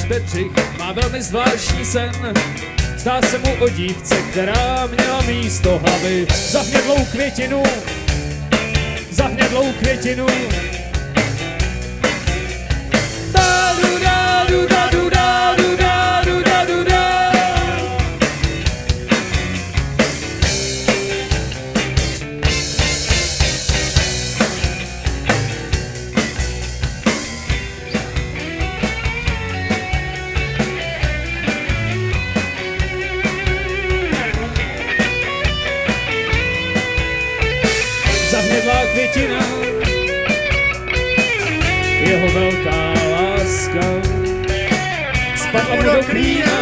Bedřich má velmi zvláštní sen. Zdá se mu o dívce, která měla místo hlavy za hnědlou květinu, za hnědlou květinu. Zahnědlá květina, jeho velká láska, spadla mu do klína.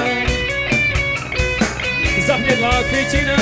Zahnědlá květina,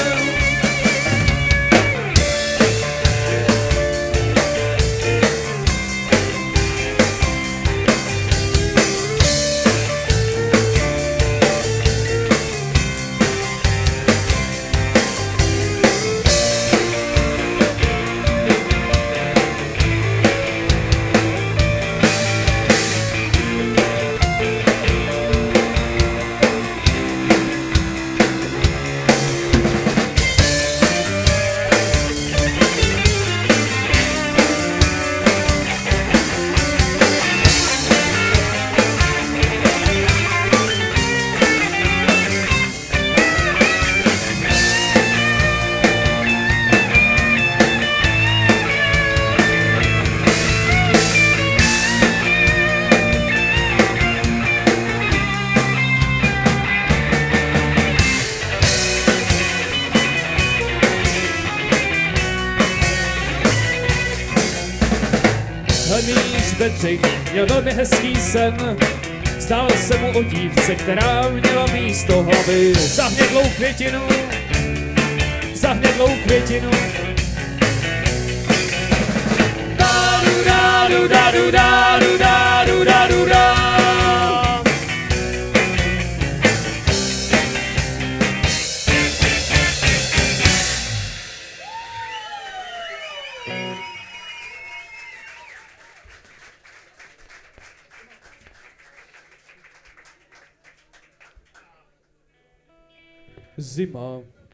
Hlemíš Bedřich měl velmi hezký sen. Zdál se mu o dívce, která měla místo hlavy za hnědlou květinu, za hnědlou květinu. Dádu, dádu, dádu, dádu, dádu, dádu, dádu. Zima.